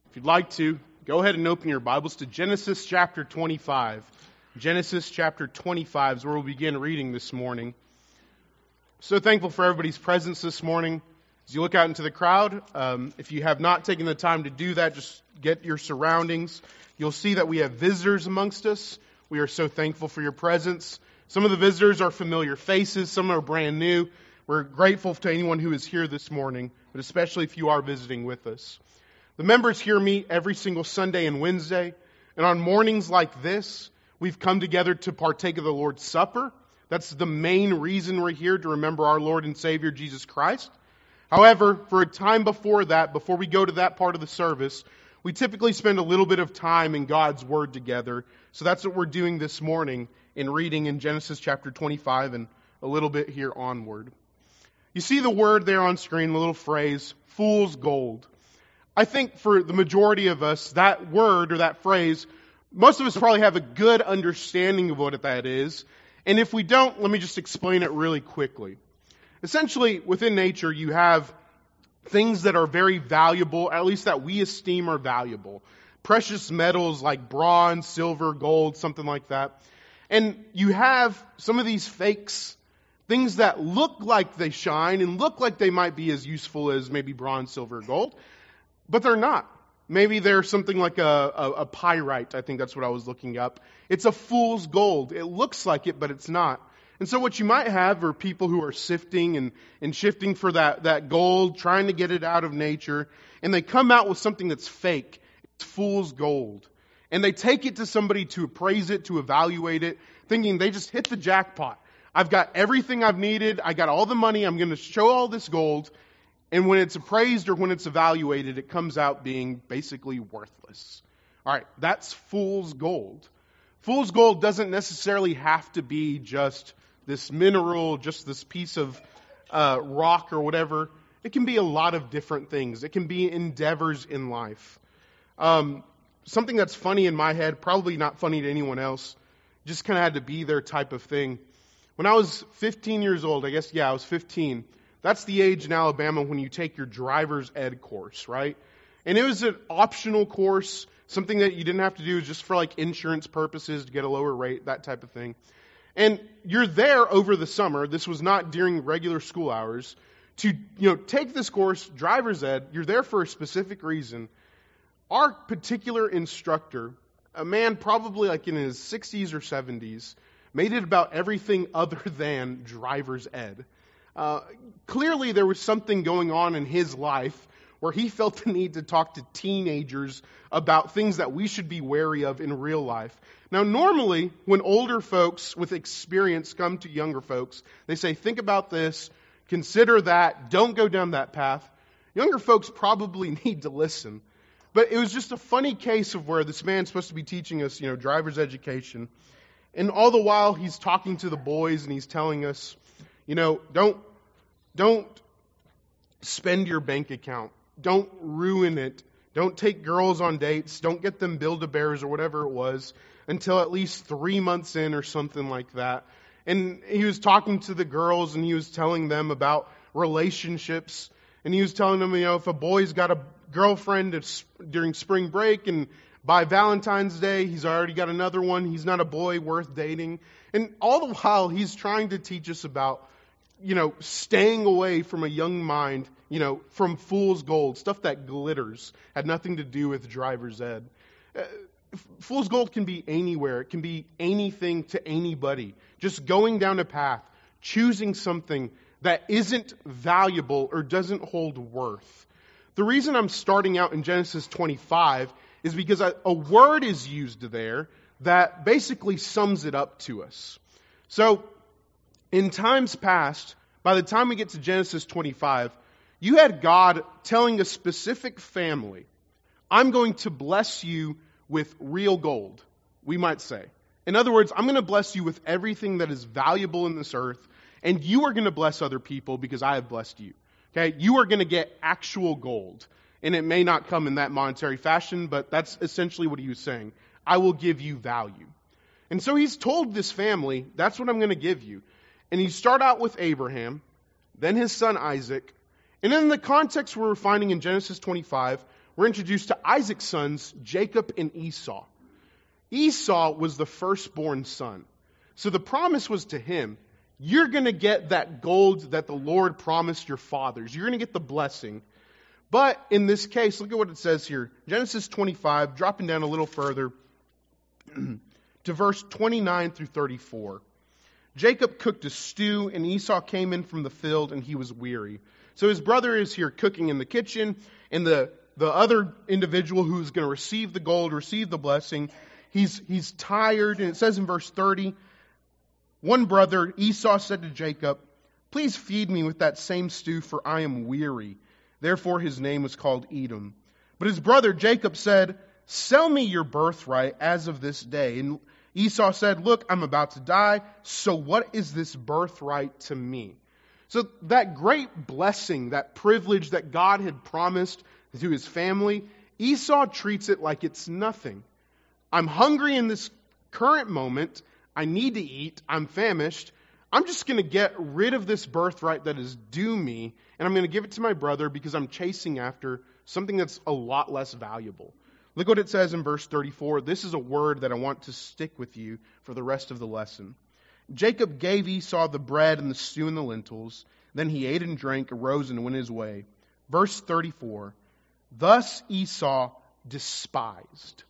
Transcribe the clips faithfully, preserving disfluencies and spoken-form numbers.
If you'd like to, go ahead and open your Bibles to Genesis chapter twenty-five. Genesis chapter twenty-five is where we'll begin reading this morning. So thankful for everybody's presence this morning. As you look out into the crowd, um, if you have not taken the time to do that, just get your surroundings. You'll see that we have visitors amongst us. We are so thankful for your presence. Some of the visitors are familiar faces, some are brand new. We're grateful to anyone who is here this morning, but especially if you are visiting with us. The members here meet every single Sunday and Wednesday, and on mornings like this, we've come together to partake of the Lord's Supper. That's the main reason we're here, to remember our Lord and Savior, Jesus Christ. However, for a time before that, before we go to that part of the service, we typically spend a little bit of time in God's Word together. So that's what we're doing this morning in reading in Genesis chapter twenty-five and a little bit here onward. You see the word there on screen, the little phrase, fool's gold. I think for the majority of us, that word or that phrase, most of us probably have a good understanding of what that is. And if we don't, let me just explain it really quickly. Essentially, within nature, you have things that are very valuable, at least that we esteem are valuable. Precious metals like bronze, silver, gold, something like that. And you have some of these fakes, things that look like they shine and look like they might be as useful as maybe bronze, silver, gold. But they're not. Maybe they're something like a, a, a pyrite. I think that's what I was looking up. It's a fool's gold. It looks like it, but it's not. And so what you might have are people who are sifting and, and shifting for that, that gold, trying to get it out of nature. And they come out with something that's fake. It's fool's gold. And they take it to somebody to appraise it, to evaluate it, thinking they just hit the jackpot. I've got everything I've needed. I got all the money. I'm going to show all this gold. And when it's appraised or when it's evaluated, it comes out being basically worthless. All right, that's fool's gold. Fool's gold doesn't necessarily have to be just this mineral, just this piece of uh, rock or whatever. It can be a lot of different things. It can be endeavors in life. Um, something that's funny in my head, probably not funny to anyone else, just kind of had to be there type of thing. When I was fifteen years old, I guess, yeah, I was fifteen. That's the age in Alabama when you take your driver's ed course, right? And it was an optional course, something that you didn't have to do just for like insurance purposes to get a lower rate, that type of thing. And you're there over the summer. This was not during regular school hours. To, you know, take this course, driver's ed, you're there for a specific reason. Our particular instructor, a man probably like in his sixties or seventies, made it about everything other than driver's ed. Uh, clearly there was something going on in his life where he felt the need to talk to teenagers about things that we should be wary of in real life. Now, normally, when older folks with experience come to younger folks, they say, think about this, consider that, don't go down that path. Younger folks probably need to listen. But it was just a funny case of where this man's supposed to be teaching us, you know, driver's education. And all the while, he's talking to the boys and he's telling us, you know, don't don't spend your bank account. Don't ruin it. Don't take girls on dates. Don't get them Build-A-Bears or whatever it was until at least three months in or something like that. And he was talking to the girls and he was telling them about relationships. And he was telling them, you know, if a boy's got a girlfriend during spring break and by Valentine's Day he's already got another one, he's not a boy worth dating. And all the while he's trying to teach us about, you know, staying away from a young mind, you know, from fool's gold, stuff that glitters, had nothing to do with driver's ed. Uh, fool's gold can be anywhere. It can be anything to anybody. Just going down a path, choosing something that isn't valuable or doesn't hold worth. The reason I'm starting out in Genesis twenty-five is because a, a word is used there that basically sums it up to us. So, in times past, by the time we get to Genesis twenty-five, you had God telling a specific family, I'm going to bless you with real gold, we might say. In other words, I'm going to bless you with everything that is valuable in this earth, and you are going to bless other people because I have blessed you. Okay, you are going to get actual gold. And it may not come in that monetary fashion, but that's essentially what he was saying. I will give you value. And so he's told this family, that's what I'm going to give you. And you start out with Abraham, then his son Isaac. And in the context we're finding in Genesis twenty-five, we're introduced to Isaac's sons, Jacob and Esau. Esau was the firstborn son. So the promise was to him, you're going to get that gold that the Lord promised your fathers. You're going to get the blessing. But in this case, look at what it says here. Genesis twenty-five, dropping down a little further to verse twenty-nine through thirty-four. Jacob cooked a stew, and Esau came in from the field, and he was weary. So his brother is here cooking in the kitchen, and the, the other individual who's going to receive the gold, receive the blessing, he's, he's tired. And it says in verse thirty, one brother, Esau, said to Jacob, please feed me with that same stew, for I am weary. Therefore his name was called Edom. But his brother Jacob said, sell me your birthright as of this day. And Esau said, look, I'm about to die, so what is this birthright to me? So that great blessing, that privilege that God had promised to his family, Esau treats it like it's nothing. I'm hungry in this current moment. I need to eat. I'm famished. I'm just going to get rid of this birthright that is due me, and I'm going to give it to my brother because I'm chasing after something that's a lot less valuable. Look what it says in verse thirty-four. This is a word that I want to stick with you for the rest of the lesson. Jacob gave Esau the bread and the stew and the lentils. Then he ate and drank, arose and went his way. Verse thirty-four. Thus Esau despised.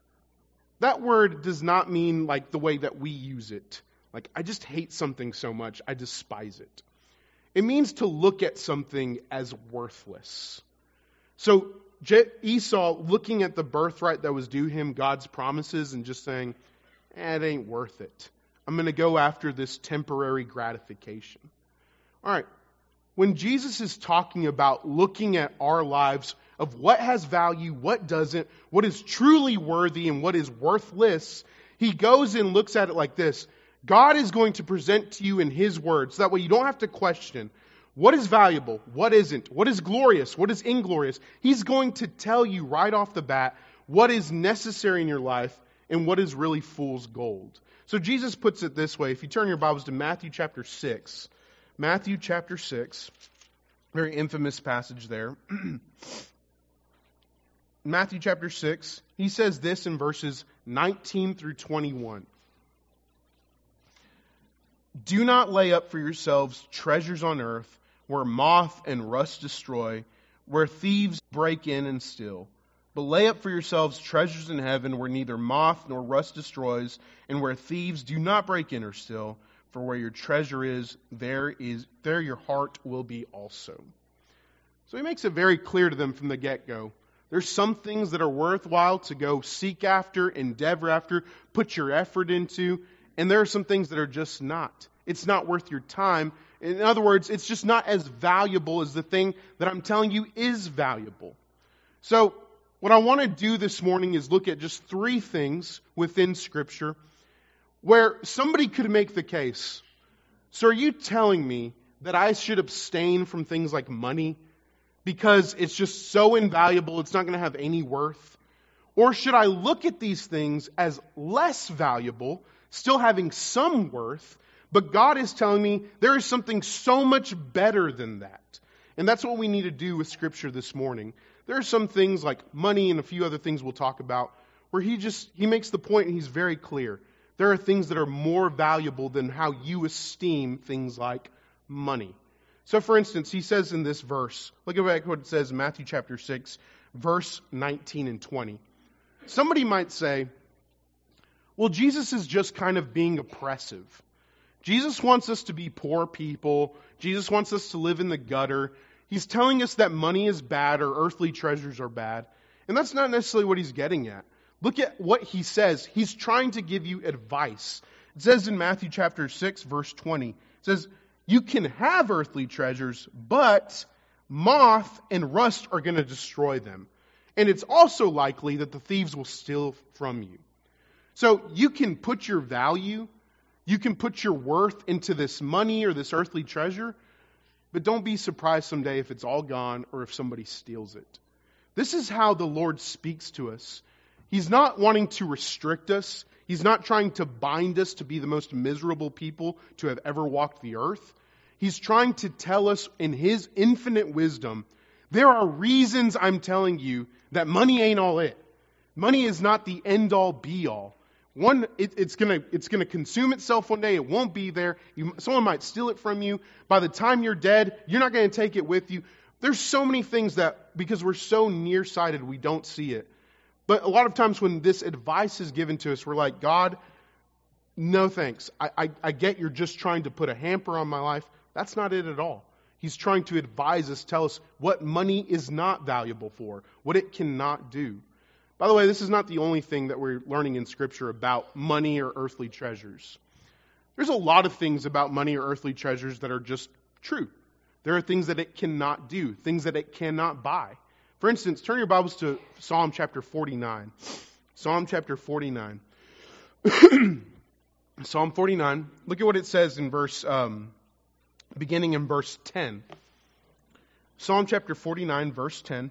That word does not mean like the way that we use it. Like, I just hate something so much, I despise it. It means to look at something as worthless. So Esau, looking at the birthright that was due him, God's promises, and just saying, eh, it ain't worth it. I'm going to go after this temporary gratification. All right, when Jesus is talking about looking at our lives of what has value, what doesn't, what is truly worthy and what is worthless, he goes and looks at it like this. God is going to present to you in His words. That way you don't have to question what is valuable, what isn't, what is glorious, what is inglorious. He's going to tell you right off the bat what is necessary in your life and what is really fool's gold. So Jesus puts it this way. If you turn your Bibles to Matthew chapter six, Matthew chapter six, very infamous passage there. Matthew chapter six, he says this in verses nineteen through twenty-one. Do not lay up for yourselves treasures on earth, where moth and rust destroy, where thieves break in and steal. But lay up for yourselves treasures in heaven, where neither moth nor rust destroys, and where thieves do not break in or steal. For where your treasure is, there is there your heart will be also. So he makes it very clear to them from the get-go. There's some things that are worthwhile to go seek after, endeavor after, put your effort into. And there are some things that are just not. It's not worth your time. In other words, it's just not as valuable as the thing that I'm telling you is valuable. So what I want to do this morning is look at just three things within Scripture where somebody could make the case. So are you telling me that I should abstain from things like money because it's just so invaluable, it's not going to have any worth? Or should I look at these things as less valuable, still having some worth, but God is telling me there is something so much better than that? And that's what we need to do with Scripture this morning. There are some things like money and a few other things we'll talk about where he just, he makes the point and he's very clear. There are things that are more valuable than how you esteem things like money. So for instance, he says in this verse, look at what it says in Matthew chapter six, verse nineteen and twenty. Somebody might say, well, Jesus is just kind of being oppressive. Jesus wants us to be poor people. Jesus wants us to live in the gutter. He's telling us that money is bad or earthly treasures are bad. And that's not necessarily what he's getting at. Look at what he says. He's trying to give you advice. It says in Matthew chapter six, verse twenty, it says, you can have earthly treasures, but moth and rust are going to destroy them. And it's also likely that the thieves will steal from you. So you can put your value, you can put your worth into this money or this earthly treasure, but don't be surprised someday if it's all gone or if somebody steals it. This is how the Lord speaks to us. He's not wanting to restrict us. He's not trying to bind us to be the most miserable people to have ever walked the earth. He's trying to tell us in His infinite wisdom There are reasons I'm telling you that money ain't all it. Money is not the end-all, be-all. One, it, it's gonna it's gonna consume itself one day. It won't be there. You, someone might steal it from you. By the time you're dead, you're not going to take it with you. There's so many things that, because we're so nearsighted, we don't see it. But a lot of times when this advice is given to us, we're like, God, no thanks. I, I, I get you're just trying to put a hamper on my life. That's not it at all. He's trying to advise us, tell us what money is not valuable for, what it cannot do. By the way, this is not the only thing that we're learning in Scripture about money or earthly treasures. There's a lot of things about money or earthly treasures that are just true. There are things that it cannot do, things that it cannot buy. For instance, turn your Bibles to Psalm chapter forty-nine. Psalm chapter forty-nine. Psalm forty-nine. Look at what it says in verse, um, beginning in verse ten. Psalm chapter forty-nine, verse ten.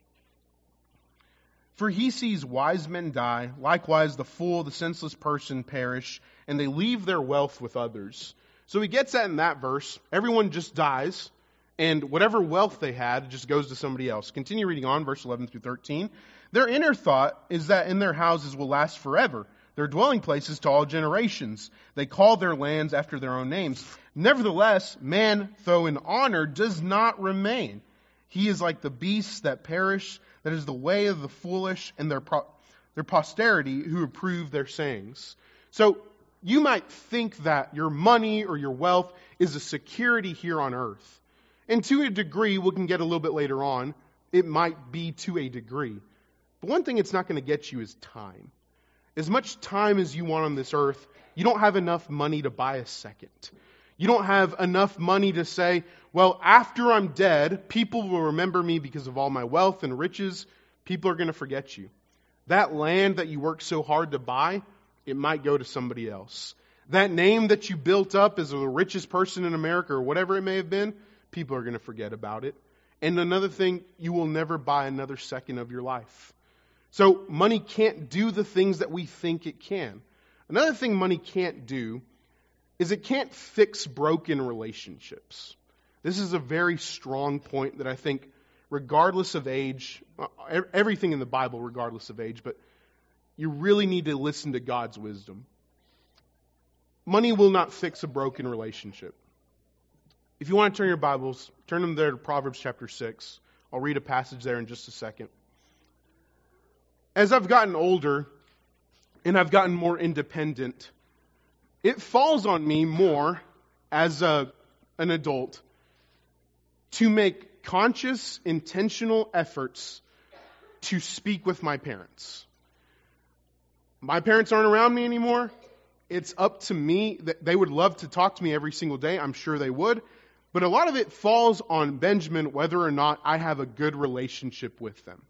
For he sees wise men die, likewise the fool, the senseless person perish, and they leave their wealth with others. So he gets that in that verse. Everyone just dies, and whatever wealth they had just goes to somebody else. Continue reading on, verse eleven through thirteen. Their inner thought is that in their houses will last forever, their dwelling places to all generations. They call their lands after their own names. Nevertheless, man, though in honor, does not remain. He is like the beasts that perish. That is the way of the foolish and their pro- their posterity who approve their sayings. So you might think that your money or your wealth is a security here on earth. And to a degree, we can get a little bit later on, it might be to a degree. But one thing it's not going to get you is time. As much time as you want on this earth, you don't have enough money to buy a second. You don't have enough money to say, well, after I'm dead, people will remember me because of all my wealth and riches. People are going to forget you. That land that you worked so hard to buy, it might go to somebody else. That name that you built up as the richest person in America or whatever it may have been, people are going to forget about it. And another thing, you will never buy another second of your life. So money can't do the things that we think it can. Another thing money can't do is it can't fix broken relationships. This is a very strong point that I think, regardless of age, everything in the Bible, regardless of age, but you really need to listen to God's wisdom. Money will not fix a broken relationship. If you want to turn your Bibles, turn them there to Proverbs chapter six. I'll read a passage there in just a second. As I've gotten older and I've gotten more independent, it falls on me more as a, an adult to make conscious, intentional efforts to speak with my parents. My parents aren't around me anymore. It's up to me. They would love to talk to me every single day. I'm sure they would. But a lot of it falls on Benjamin whether or not I have a good relationship with them.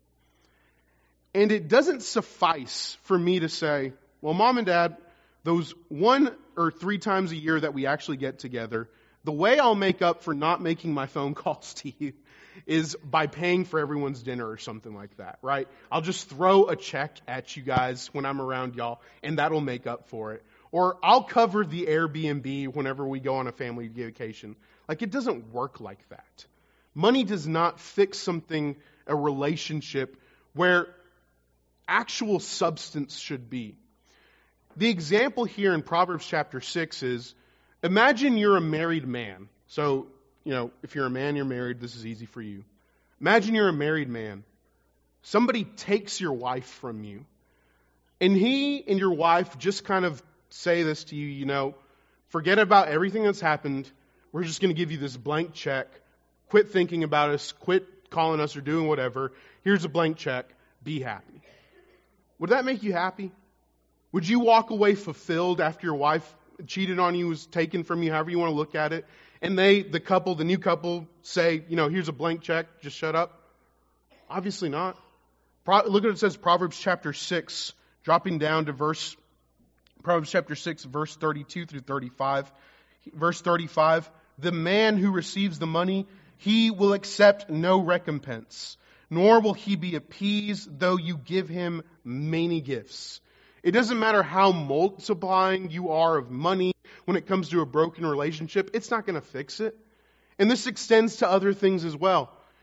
And it doesn't suffice for me to say, well, Mom and Dad, those one or three times a year that we actually get together, the way I'll make up for not making my phone calls to you is by paying for everyone's dinner or something like that, right? I'll just throw a check at you guys when I'm around y'all, and that'll make up for it. Or I'll cover the Airbnb whenever we go on a family vacation. Like, it doesn't work like that. Money does not fix something, a relationship, where actual substance should be. The example here in Proverbs chapter six is, imagine you're a married man. So, you know, if you're a man, you're married, this is easy for you. Imagine you're a married man. Somebody takes your wife from you. And he and your wife just kind of say this to you, you know, forget about everything that's happened. We're just going to give you this blank check. Quit thinking about us. Quit calling us or doing whatever. Here's a blank check. Be happy. Would that make you happy? Would you walk away fulfilled after your wife cheated on you, was taken from you, however you want to look at it, and they, the couple, the new couple, say, you know, here's a blank check, just shut up? Obviously not. Pro- look at what it says, Proverbs chapter six, dropping down to verse, Proverbs chapter six, verse thirty-two through thirty-five. Verse thirty-five, the man who receives the money, he will accept no recompense, nor will he be appeased though you give him many gifts. It doesn't matter how multiplying you are of money when it comes to a broken relationship, it's not going to fix it. And this extends to other things as well.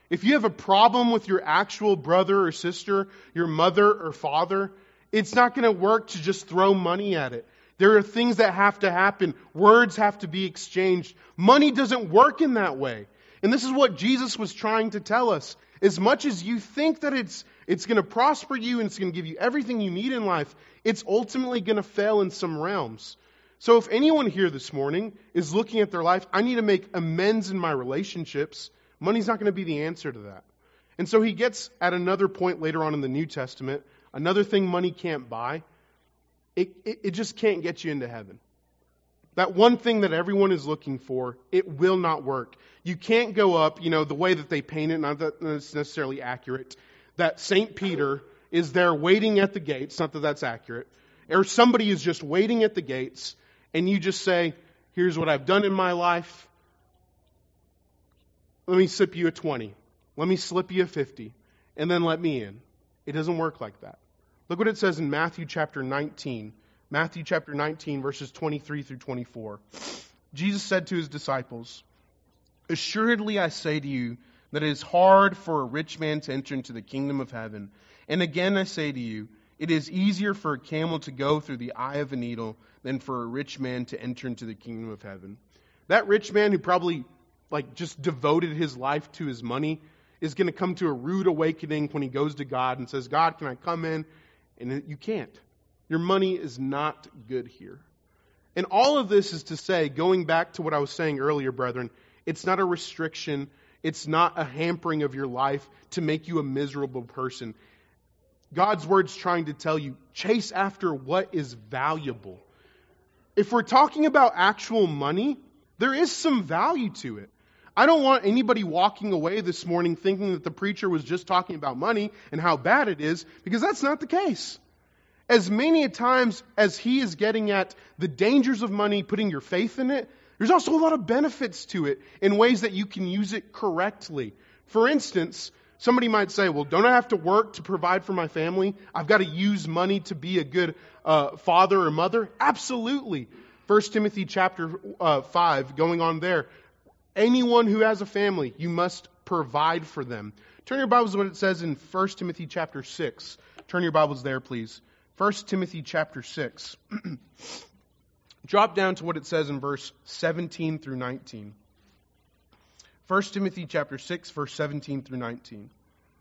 If you have a problem with your actual brother or sister, your mother or father, it's not going to work to just throw money at it. There are things that have to happen. Words have to be exchanged. Money doesn't work in that way. And this is what Jesus was trying to tell us. As much as you think that it's it's going to prosper you and it's going to give you everything you need in life, it's ultimately going to fail in some realms. So if anyone here this morning is looking at their life, I need to make amends in my relationships, money's not going to be the answer to that. And so he gets at another point later on in the New Testament, another thing money can't buy. It, it, it just can't get you into heaven. That one thing that everyone is looking for, it will not work. You can't go up, you know, the way that they paint it, not that it's necessarily accurate, that Saint Peter is there waiting at the gates, not that that's accurate, or somebody is just waiting at the gates, and you just say, here's what I've done in my life. Let me slip you a twenty. Let me slip you a fifty. And then let me in. It doesn't work like that. Look what it says in Matthew chapter nineteen. Matthew chapter nineteen, verses twenty-three through twenty-four. Jesus said to his disciples, "Assuredly I say to you that it is hard for a rich man to enter into the kingdom of heaven. And again I say to you, it is easier for a camel to go through the eye of a needle than for a rich man to enter into the kingdom of heaven." That rich man who probably like just devoted his life to his money is going to come to a rude awakening when he goes to God and says, "God, can I come in?" And you can't. Your money is not good here. And all of this is to say, going back to what I was saying earlier, brethren, it's not a restriction. It's not a hampering of your life to make you a miserable person. God's word's trying to tell you, chase after what is valuable. If we're talking about actual money, there is some value to it. I don't want anybody walking away this morning thinking that the preacher was just talking about money and how bad it is, because that's not the case. As many a times as he is getting at the dangers of money, putting your faith in it, there's also a lot of benefits to it in ways that you can use it correctly. For instance, somebody might say, well, don't I have to work to provide for my family? I've got to use money to be a good uh, father or mother? Absolutely. First Timothy chapter uh, five, going on there. Anyone who has a family, you must provide for them. Turn your Bibles to what it says in First Timothy chapter six. Turn your Bibles there, please. First Timothy chapter six. Drop down to what it says in verse seventeen through nineteen. First Timothy chapter six, verse seventeen through nineteen.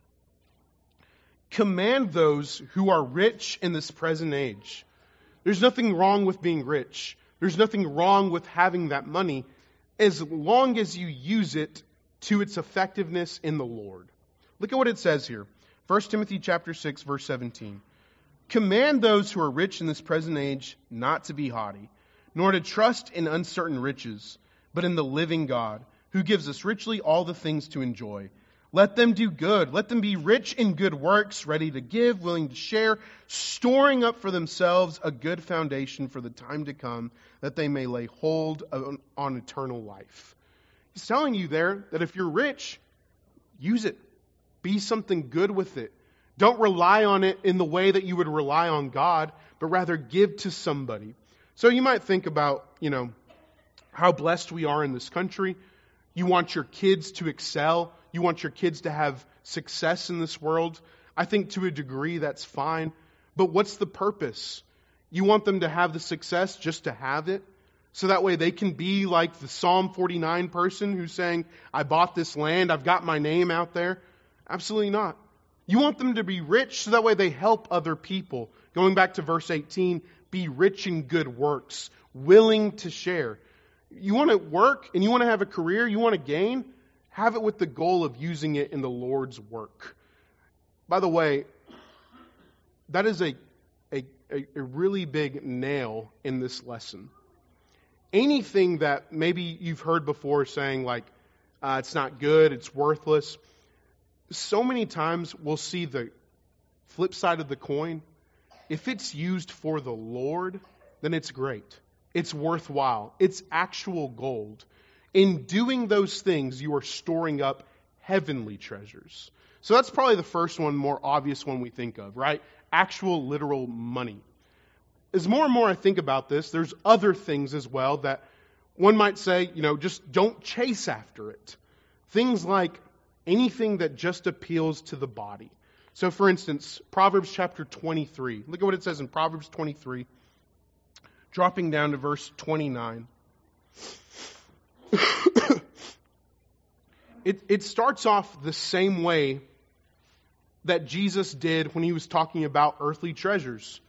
Command those who are rich in this present age. There's nothing wrong with being rich. There's nothing wrong with having that money as long as you use it to its effectiveness in the Lord. Look at what it says here. First Timothy chapter six, verse seventeen. Command those who are rich in this present age not to be haughty, nor to trust in uncertain riches, but in the living God, who gives us richly all the things to enjoy. Let them do good. Let them be rich in good works, ready to give, willing to share, storing up for themselves a good foundation for the time to come, that they may lay hold on, on eternal life. He's telling you there that if you're rich, use it. Be something good with it. Don't rely on it in the way that you would rely on God, but rather give to somebody. So you might think about, you know, how blessed we are in this country. You want your kids to excel. You want your kids to have success in this world. I think to a degree that's fine. But what's the purpose? You want them to have the success just to have it? So that way they can be like the Psalm forty-nine person who's saying, I bought this land, I've got my name out there? Absolutely not. You want them to be rich so that way they help other people. Going back to verse eighteen, be rich in good works, willing to share. You want to work and you want to have a career, you want to gain, have it with the goal of using it in the Lord's work. By the way, that is a, a, a really big nail in this lesson. Anything that maybe you've heard before saying like, uh, it's not good, it's worthless, so many times we'll see the flip side of the coin. If it's used for the Lord, then it's great. It's worthwhile. It's actual gold. In doing those things, you are storing up heavenly treasures. So that's probably the first one, more obvious one we think of, right? Actual literal money. As more and more I think about this, there's other things as well that one might say, you know, just don't chase after it. Things like anything that just appeals to the body. So for instance, Proverbs chapter twenty-three. Look at what it says in Proverbs twenty-three, dropping down to verse twenty-nine. it, it starts off the same way that Jesus did when he was talking about earthly treasures.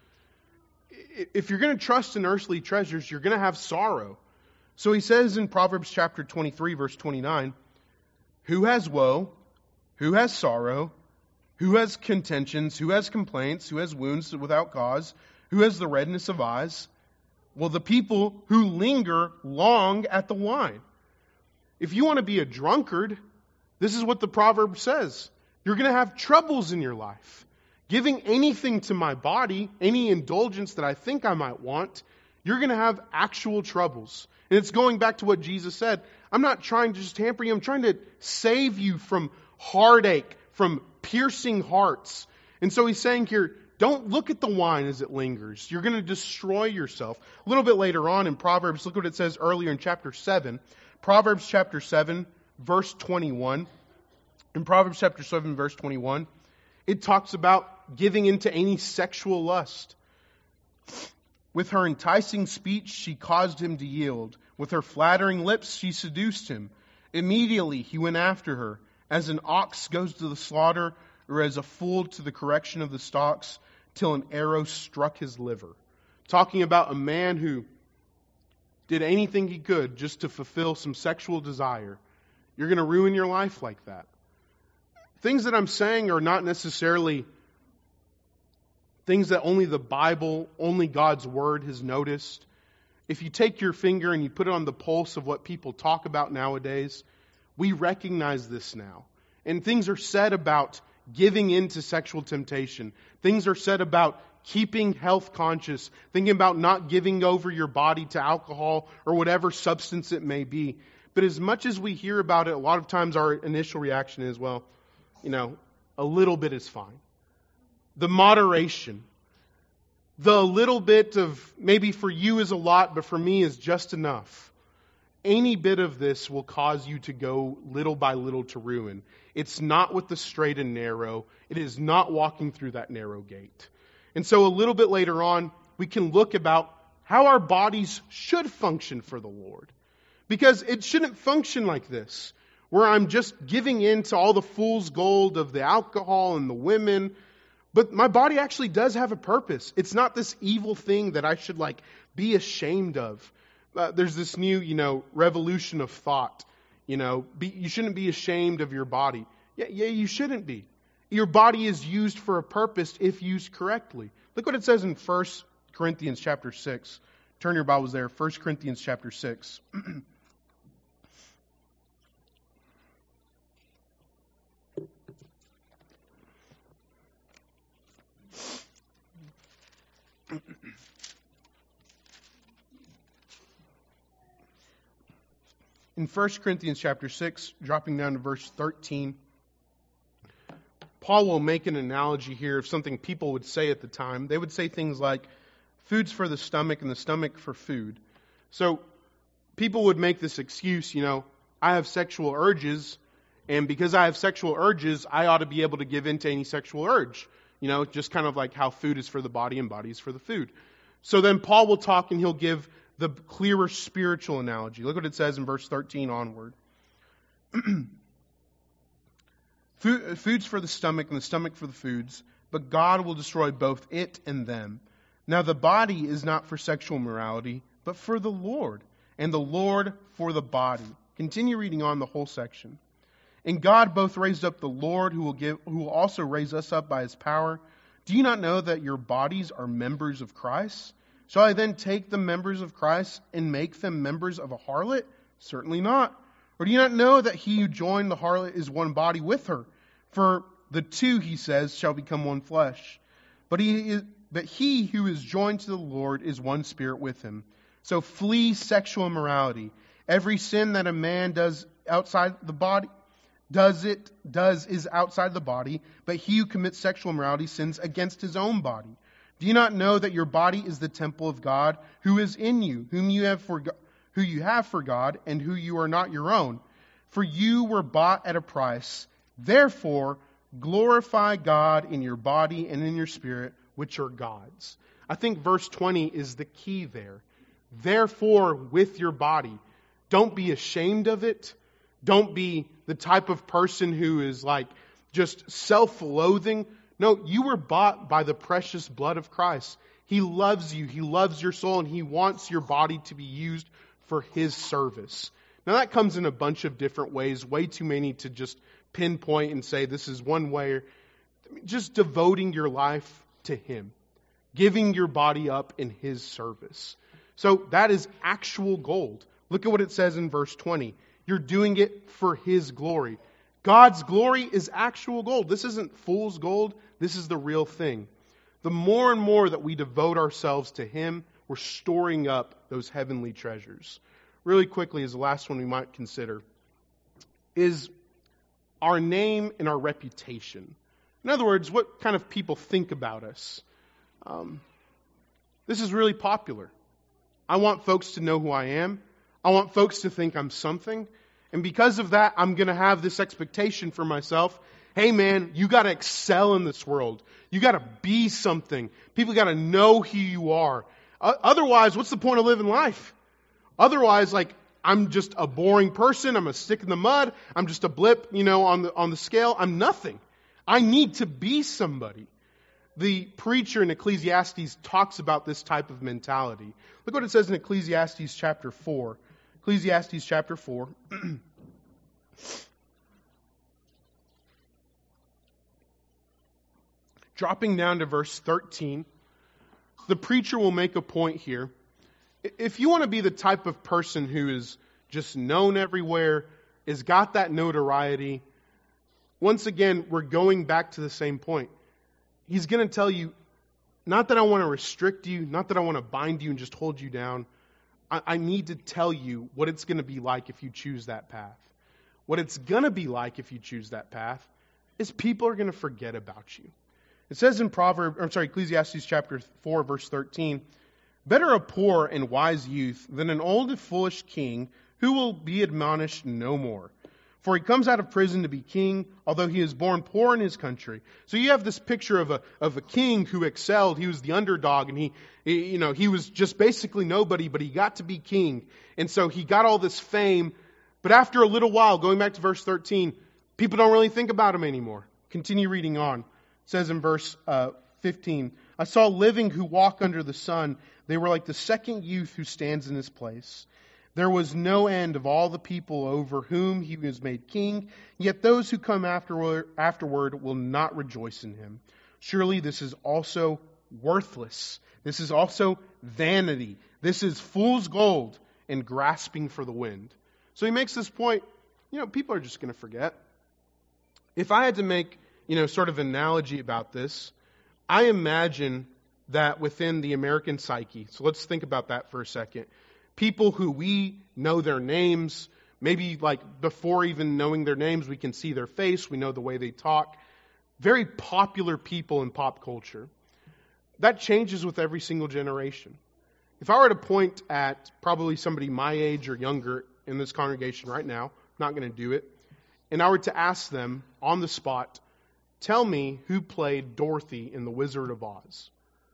If you're going to trust in earthly treasures, you're going to have sorrow. So he says in Proverbs chapter twenty-three, verse twenty-nine, who has woe, who has sorrow, who has contentions, who has complaints, who has wounds without cause, who has the redness of eyes? Well, the people who linger long at the wine. If you want to be a drunkard, this is what the proverb says. You're going to have troubles in your life. Giving anything to my body, any indulgence that I think I might want, you're going to have actual troubles. And it's going back to what Jesus said. I'm not trying to just hamper you. I'm trying to save you from heartache, from piercing hearts. And so he's saying here, don't look at the wine as it lingers. You're going to destroy yourself. A little bit later on in Proverbs, look what it says earlier in chapter seven. Proverbs chapter seven, verse twenty-one. In Proverbs chapter seven, verse twenty-one, it talks about giving into any sexual lust. With her enticing speech, she caused him to yield. With her flattering lips, she seduced him. Immediately he went after her, as an ox goes to the slaughter, or as a fool to the correction of the stocks, till an arrow struck his liver. Talking about a man who did anything he could just to fulfill some sexual desire. You're going to ruin your life like that. Things that I'm saying are not necessarily things that only the Bible, only God's Word has noticed. If you take your finger and you put it on the pulse of what people talk about nowadays, we recognize this now. And things are said about giving in to sexual temptation. Things are said about keeping health conscious, thinking about not giving over your body to alcohol or whatever substance it may be. But as much as we hear about it, a lot of times our initial reaction is, well, you know, a little bit is fine. The moderation, the little bit of, maybe for you is a lot, but for me is just enough. Any bit of this will cause you to go little by little to ruin. It's not with the straight and narrow. It is not walking through that narrow gate. And so a little bit later on, we can look about how our bodies should function for the Lord. Because it shouldn't function like this, where I'm just giving in to all the fool's gold of the alcohol and the women. But my body actually does have a purpose. It's not this evil thing that I should like be ashamed of. Uh, there's this new, you know, revolution of thought. You know, be, you shouldn't be ashamed of your body. Yeah, yeah, you shouldn't be. Your body is used for a purpose if used correctly. Look what it says in First Corinthians chapter six. Turn your Bibles there. First Corinthians chapter six. In First Corinthians chapter six, dropping down to verse thirteen, Paul will make an analogy here of something people would say at the time. They would say things like, food's for the stomach and the stomach for food. So people would make this excuse, you know, I have sexual urges, and because I have sexual urges, I ought to be able to give in to any sexual urge. You know, just kind of like how food is for the body and body is for the food. So then Paul will talk and he'll give the clearer spiritual analogy. Look what it says in verse thirteen onward. Food, food's for the stomach and the stomach for the foods, but God will destroy both it and them. Now the body is not for sexual morality, but for the Lord, and the Lord for the body. Continue reading on the whole section. And God both raised up the Lord, who will give, who will also raise us up by His power. Do you not know that your bodies are members of Christ? Shall I then take the members of Christ and make them members of a harlot? Certainly not. Or do you not know that he who joined the harlot is one body with her? For the two, he says, shall become one flesh. But he, is, but he who is joined to the Lord is one spirit with him. So flee sexual immorality. Every sin that a man does outside the body, does it, does is outside the body, but he who commits sexual immorality sins against his own body. Do you not know that your body is the temple of God, who is in you, whom you have for who you have for God, and who you are not your own? For you were bought at a price. Therefore, glorify God in your body and in your spirit, which are God's. I think verse twenty is the key there. Therefore, with your body, don't be ashamed of it. Don't be the type of person who is like just self-loathing. No, you were bought by the precious blood of Christ. He loves you. He loves your soul, and He wants your body to be used for His service. Now that comes in a bunch of different ways, way too many to just pinpoint and say this is one way. Just devoting your life to Him, giving your body up in His service. So that is actual gold. Look at what it says in verse twenty. You're doing it for His glory. God's glory is actual gold. This isn't fool's gold. This is the real thing. The more and more that we devote ourselves to Him, we're storing up those heavenly treasures. Really quickly, as the last one we might consider, is our name and our reputation. In other words, what kind of people think about us. Um, this is really popular. I want folks to know who I am. I want folks to think I'm something. And because of that, I'm going to have this expectation for myself. Hey man, you got to excel in this world. You got to be something. People got to know who you are. Uh, otherwise, what's the point of living life? Otherwise, like, I'm just a boring person. I'm a stick in the mud. I'm just a blip, you know, on the on the scale. I'm nothing. I need to be somebody. The preacher in Ecclesiastes talks about this type of mentality. Look what it says in Ecclesiastes chapter four. Ecclesiastes chapter four. Dropping down to verse thirteen, the preacher will make a point here. If you want to be the type of person who is just known everywhere, has got that notoriety, once again, we're going back to the same point. He's going to tell you, not that I want to restrict you, not that I want to bind you and just hold you down. I, I need to tell you what it's going to be like if you choose that path. What it's going to be like if you choose that path is people are going to forget about you. It says in Proverbs, I'm sorry, Ecclesiastes chapter four, verse thirteen, better a poor and wise youth than an old and foolish king who will be admonished no more. For he comes out of prison to be king, although he is born poor in his country. So you have this picture of a of a king who excelled. He was the underdog, and he, he you know, he was just basically nobody, but he got to be king. And so he got all this fame. But after a little while, going back to verse thirteen, people don't really think about him anymore. Continue reading on. It says in verse uh, fifteen, I saw living who walk under the sun. They were like the second youth who stands in his place. There was no end of all the people over whom he was made king, yet those who come afterward, afterward will not rejoice in him. Surely this is also worthless. This is also vanity. This is fool's gold and grasping for the wind. So he makes this point, you know, people are just going to forget. If I had to make, you know, sort of an analogy about this, I imagine that within the American psyche, so let's think about that for a second. People who we know their names, maybe like before even knowing their names, we can see their face, we know the way they talk. Very popular people in pop culture. That changes with every single generation. If I were to point at probably somebody my age or younger in this congregation right now, not going to do it, and I were to ask them on the spot, tell me who played Dorothy in The Wizard of Oz.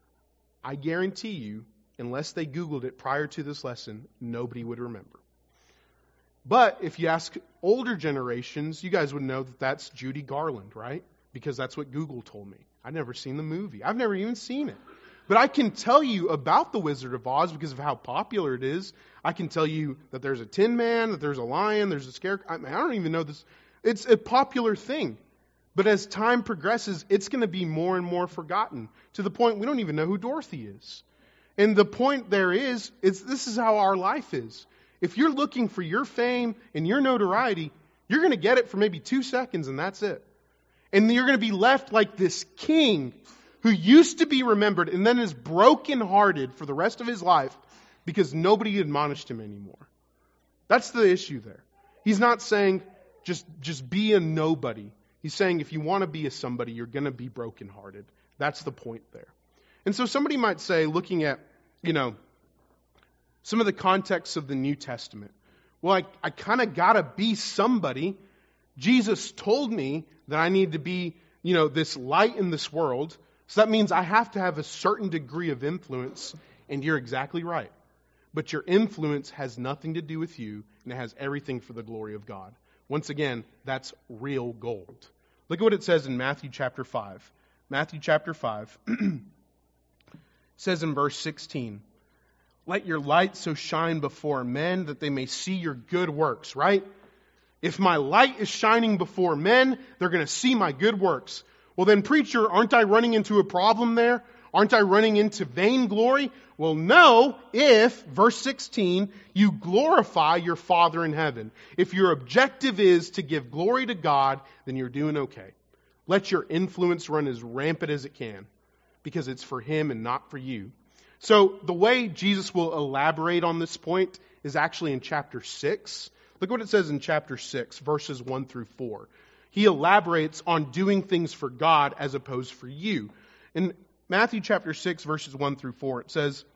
I guarantee you, unless they Googled it prior to this lesson, nobody would remember. But if you ask older generations, you guys would know that that's Judy Garland, right? Because that's what Google told me. I've never seen the movie. I've never even seen it. But I can tell you about The Wizard of Oz because of how popular it is. I can tell you that there's a Tin Man, that there's a lion, there's a scarecrow. I mean, I don't even know this. It's a popular thing. But as time progresses, it's going to be more and more forgotten to the point we don't even know who Dorothy is. And the point there is, is this is how our life is. If you're looking for your fame and your notoriety, you're going to get it for maybe two seconds and that's it. And you're going to be left like this king who used to be remembered and then is brokenhearted for the rest of his life because nobody admonished him anymore. That's the issue there. He's not saying just, just be a nobody. He's saying if you want to be a somebody, you're going to be brokenhearted. That's the point there. And so somebody might say, looking at, you know, some of the context of the New Testament, well, I, I kind of got to be somebody Jesus told me that I need to be, you know, this light in this world. So that means I have to have a certain degree of influence. And you're exactly right. But your influence has nothing to do with you, and it has everything for the glory of God. Once again, that's real gold. Look at what it says in Matthew chapter five. Matthew chapter five says in verse sixteen, "Let your light so shine before men that they may see your good works," right? If my light is shining before men, they're going to see my good works. Well then, preacher, aren't I running into a problem there? Aren't I running into vainglory? Well, no, if, verse sixteen, you glorify your Father in heaven. If your objective is to give glory to God, then you're doing okay. Let your influence run as rampant as it can, because it's for Him and not for you. So the way Jesus will elaborate on this point is actually in chapter six. Look what it says in chapter six, verses one through four. He elaborates on doing things for God as opposed for you. In Matthew chapter six, verses one through four, it says,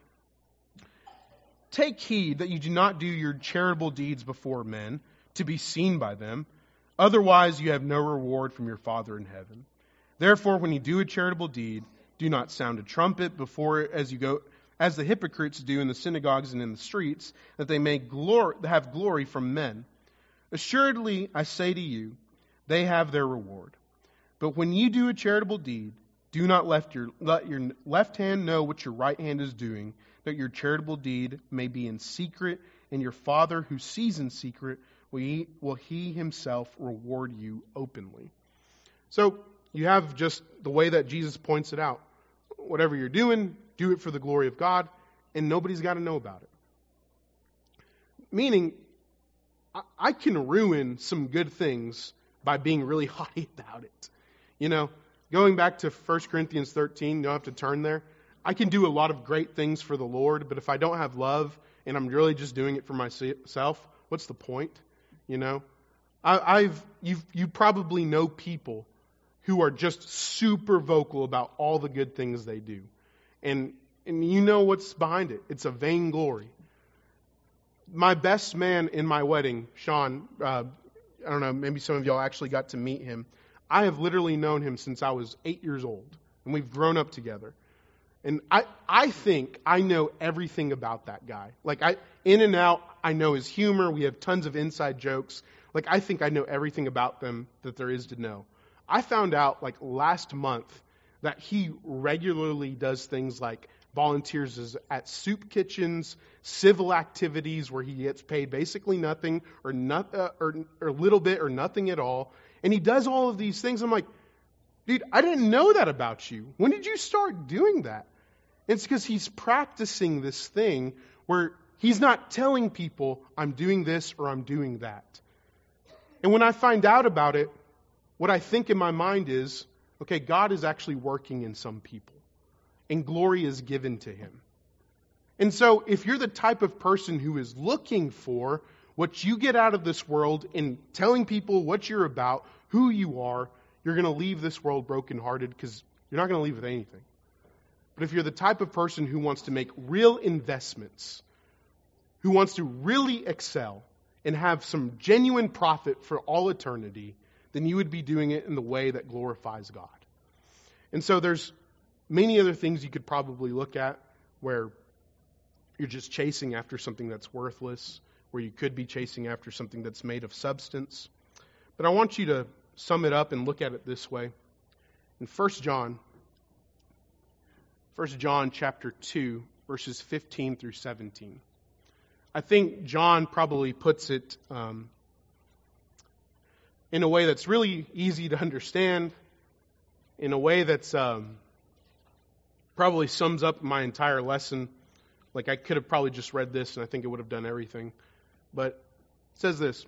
"Take heed that you do not do your charitable deeds before men, to be seen by them. Otherwise you have no reward from your Father in heaven. Therefore, when you do a charitable deed, do not sound a trumpet before it as you go, as the hypocrites do in the synagogues and in the streets, that they may glor- have glory from men. Assuredly, I say to you, they have their reward. But when you do a charitable deed, do not let your, let your left hand know what your right hand is doing, that your charitable deed may be in secret, and your Father who sees in secret will he, will he himself reward you openly." So you have just the way that Jesus points it out. Whatever you're doing, do it for the glory of God, and nobody's got to know about it. Meaning, I, I can ruin some good things by being really haughty about it. You know, going back to First Corinthians thirteen, you don't have to turn there. I can do a lot of great things for the Lord, but if I don't have love and I'm really just doing it for myself, what's the point? You know, I, I've you you probably know people who are just super vocal about all the good things they do, and and you know what's behind it. It's a vainglory. My best man in my wedding, Sean. Uh, I don't know. Maybe some of y'all actually got to meet him. I have literally known him since I was eight years old, and we've grown up together. And I, I think I know everything about that guy. Like, I, in and out, I know his humor. We have tons of inside jokes. Like, I think I know everything about them that there is to know. I found out, like, last month that he regularly does things like volunteers as, at soup kitchens, civil activities where he gets paid basically nothing or, not, uh, or, or a little bit or nothing at all. And he does all of these things. I'm like, dude, I didn't know that about you. When did you start doing that? It's because he's practicing this thing where he's not telling people, I'm doing this or I'm doing that. And when I find out about it, what I think in my mind is, okay, God is actually working in some people, and glory is given to Him. And so if you're the type of person who is looking for what you get out of this world and telling people what you're about, who you are, you're going to leave this world brokenhearted, because you're not going to leave with anything. But if you're the type of person who wants to make real investments, who wants to really excel and have some genuine profit for all eternity, then you would be doing it in the way that glorifies God. And so there's many other things you could probably look at where you're just chasing after something that's worthless, where you could be chasing after something that's made of substance. But I want you to sum it up and look at it this way. In First John, First John chapter two, verses fifteen through seventeen. I think John probably puts it um, in a way that's really easy to understand, in a way that's um, probably sums up my entire lesson. Like, I could have probably just read this and I think it would have done everything. But it says this: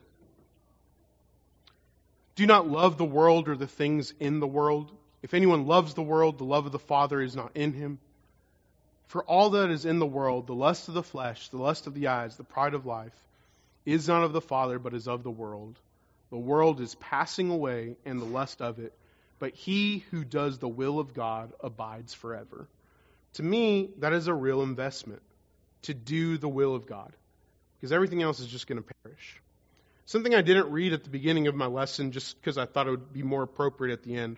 "Do not love the world or the things in the world. If anyone loves the world, the love of the Father is not in him. For all that is in the world, the lust of the flesh, the lust of the eyes, the pride of life, is not of the Father, but is of the world. The world is passing away, and the lust of it, but he who does the will of God abides forever." To me, that is a real investment, to do the will of God, because everything else is just going to perish. Something I didn't read at the beginning of my lesson just because I thought it would be more appropriate at the end.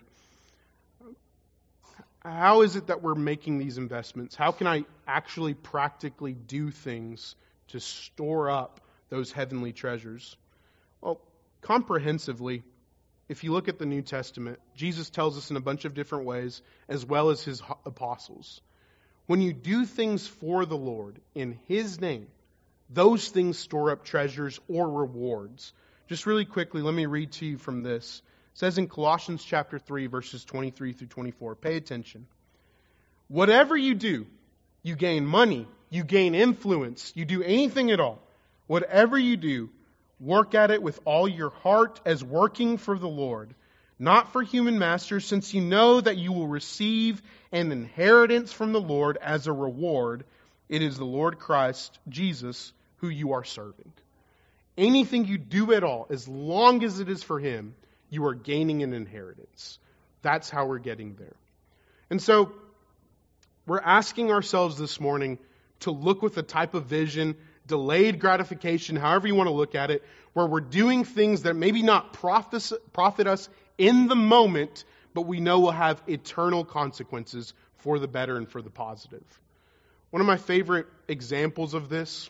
How is it that we're making these investments? How can I actually practically do things to store up those heavenly treasures? Well, comprehensively, if you look at the New Testament, Jesus tells us in a bunch of different ways, as well as his apostles. When you do things for the Lord in his name, those things store up treasures or rewards. Just really quickly, let me read to you from this. It says in Colossians chapter three, verses twenty-three through twenty-four. Pay attention. Whatever you do, you gain money, you gain influence, you do anything at all. Whatever you do, work at it with all your heart as working for the Lord, not for human masters, since you know that you will receive an inheritance from the Lord as a reward. It is the Lord Christ Jesus who you are serving. Anything you do at all, as long as it is for him, you are gaining an inheritance. That's how we're getting there. And so, we're asking ourselves this morning to look with a type of vision, delayed gratification, however you want to look at it, where we're doing things that maybe not profit, profit us in the moment, but we know will have eternal consequences for the better and for the positive. One of my favorite examples of this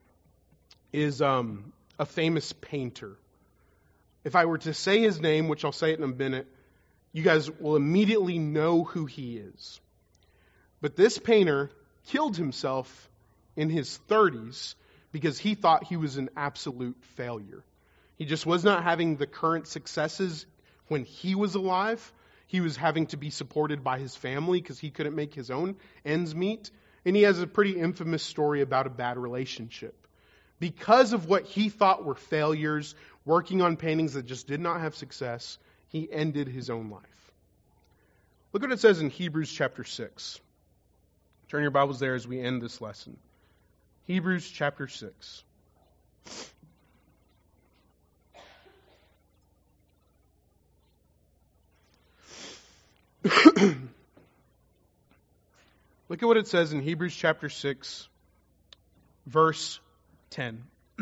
is um, a famous painter. If I were to say his name, which I'll say it in a minute, you guys will immediately know who he is. But this painter killed himself in his thirties because he thought he was an absolute failure. He just was not having the current successes when he was alive. He was having to be supported by his family because he couldn't make his own ends meet. And he has a pretty infamous story about a bad relationship. Because of what he thought were failures, working on paintings that just did not have success, he ended his own life. Look what it says in Hebrews chapter six. Turn your Bibles there as we end this lesson. Hebrews chapter six. Look at what it says in Hebrews chapter six, verse ten.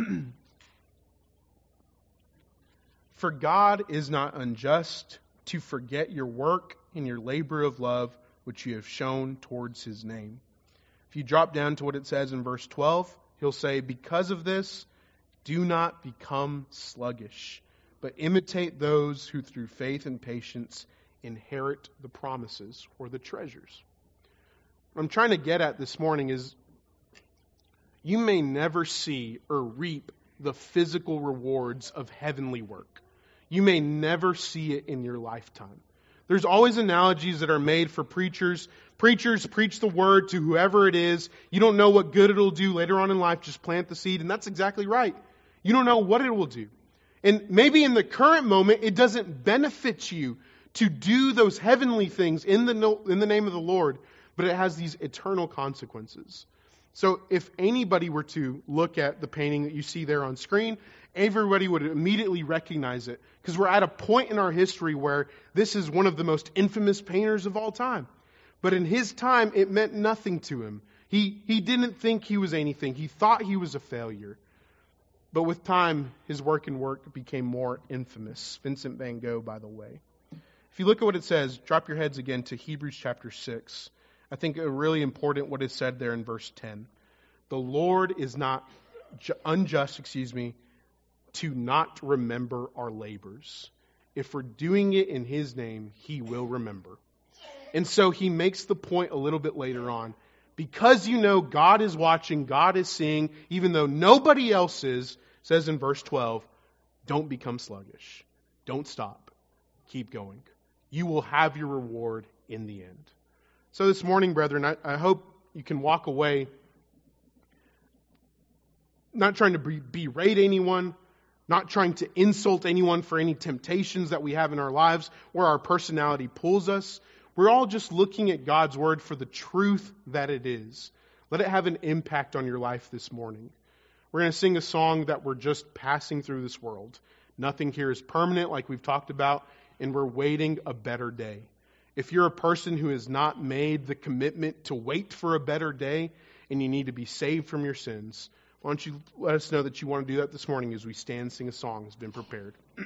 For God is not unjust to forget your work and your labor of love, which you have shown towards his name. If you drop down to what it says in verse twelve, he'll say, because of this, do not become sluggish, but imitate those who through faith and patience inherit the promises or the treasures. What I'm trying to get at this morning is you may never see or reap the physical rewards of heavenly work. You may never see it in your lifetime. There's always analogies that are made for preachers. Preachers preach the word to whoever it is. You don't know what good it'll do later on in life. Just plant the seed, and that's exactly right. You don't know what it will do. And maybe in the current moment, it doesn't benefit you to do those heavenly things in the, in the name of the Lord, but it has these eternal consequences. So if anybody were to look at the painting that you see there on screen, everybody would immediately recognize it, because we're at a point in our history where this is one of the most infamous painters of all time. But in his time, it meant nothing to him. He, he didn't think he was anything. He thought he was a failure. But with time, his work and work became more infamous. Vincent van Gogh, by the way. If you look at what it says, drop your heads again to Hebrews chapter six. I think a really important what is said there in verse ten. The Lord is not ju- unjust, excuse me, to not remember our labors. If we're doing it in his name, he will remember. And so he makes the point a little bit later on. Because you know God is watching, God is seeing, even though nobody else is, says in verse twelve, don't become sluggish. Don't stop. Keep going. You will have your reward in the end. So this morning, brethren, I, I hope you can walk away not trying to be, berate anyone, not trying to insult anyone for any temptations that we have in our lives where our personality pulls us. We're all just looking at God's word for the truth that it is. Let it have an impact on your life this morning. We're going to sing a song that we're just passing through this world. Nothing here is permanent, like we've talked about, and we're waiting a better day. If you're a person who has not made the commitment to wait for a better day and you need to be saved from your sins, Why don't you let us know that you want to do that this morning as we stand and sing a song that's been prepared.